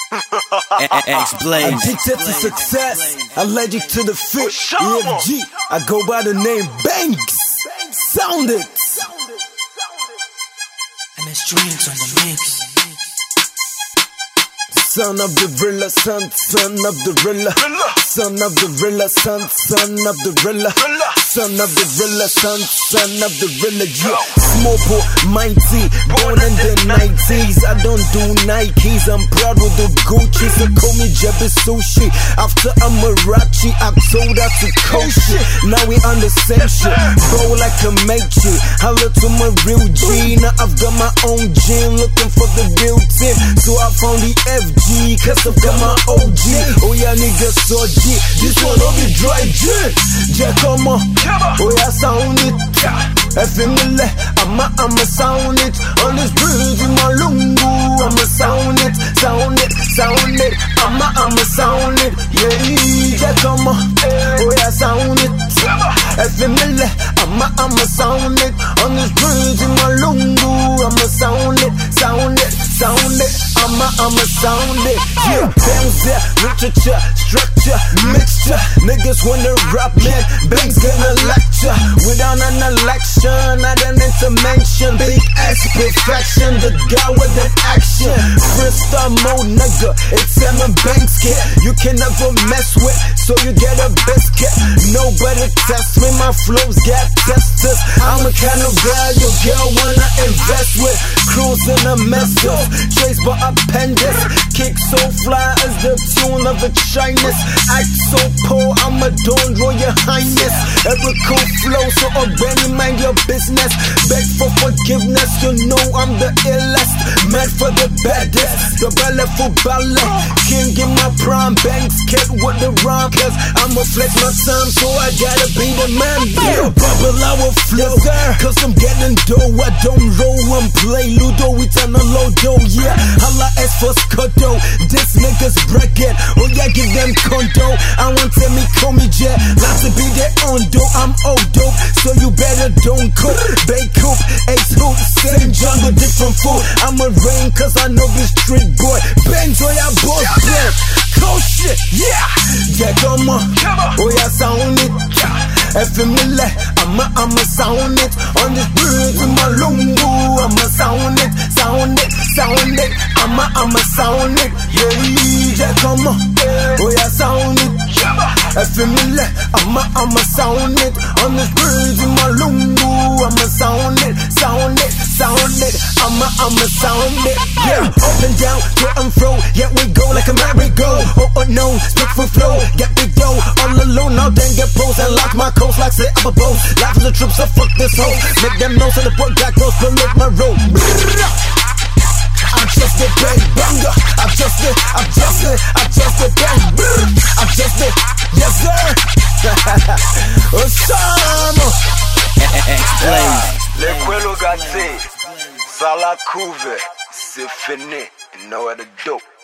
X-Blaze. Addicted to success, allergic to the fit. EFG, I go by the name Banks. Sound it. MS Dreams on the mix. Son of the Rilla, son of the Rilla. Son of the Rilla, son of the Rilla. Son of the Rilla, son of the Rilla. Yeah, small boy, mighty, born in the 90s. I don't do Nikes, I'm proud with the Gucci. So call me Jebby Sushi. After I'm Marachi, I told her to coach it. Now we on the same shit, bro, like a matey. Holla to my real G. Now I've got my own gym, looking for the real tip. So I found the FG, cause I've got my OG. Oh yeah, niggas so G. This one will be dry gin. Jack on my, oh yeah, sound it. F-M-L, I'ma sound it. On this bridge in my lungu, I'ma sound it. I'ma sound it. Yeah, Jack on my, oh yeah, sound it. F-M-L, I'ma sound it. On this bridge in my lungu, I'ma sound it. I'ma sound it. Yeah, bangs there, literature, structure, mixture. Niggas wanna rap, man. Banks gonna lecture. Without an election, not an intervention. Big ass perfection, the guy with the action. Freestyle mode, nigga. It's Emma Banks kid. You can never mess with, so you get a biscuit. Nobody test me, my flows get testers. I'm a kind of guy your girl wanna invest with. Cruising a mess up, chased by appendix. Kick so fly as the tune of the Chinese. Act so poor, I'm a Don Royal Highness. Every cool flow, so already mind your business. Beg for forgiveness, you know I'm the illest. Mad for the baddest, the ballet for ballet. King in my prime, Banks kid with the rhyme. Cause I'ma flex my time, so I gotta be the man. Yeah, bubble, I will flow, cause I'm getting dough. I don't roll and play Ludo, we turn a low dough. Yeah, holla as for Scotto. This niggas bracket, oh yeah, give them condo. I want to me call me jet, lots to be their own dough. I'm old dope, so you better don't cook. Bake coop, ace hoop, same jungle, different food. I'm a rain cause I know this street boy. Bangs, oh yeah, boss black. Cold shit, yeah. Yeah, come on, oh yeah, sound it. F-M-L, I'ma sound it. On this bridge in my lungu, I'ma sound it. I'ma sound it. Yeah, come on, oh yeah, sound it. F-M-L, I'ma sound it. On this bridge in my lungu, I'ma sound it. I'ma sound it. Yeah, up and down, to and fro. Yeah, we go like a merry-go. Oh no, speak for flow, get big dough. All alone, now then get pros and lock my coast like say I'm a bow. Laugh at the troops, so fuck this hoe. Make them know so the boy got goes, but make my road. I'm just a bang banger. I'm just a bang. I'm just a, yes sir. Osama. X-Blaze. Les quello gâtés, ça la couve, c'est fini, no other dope.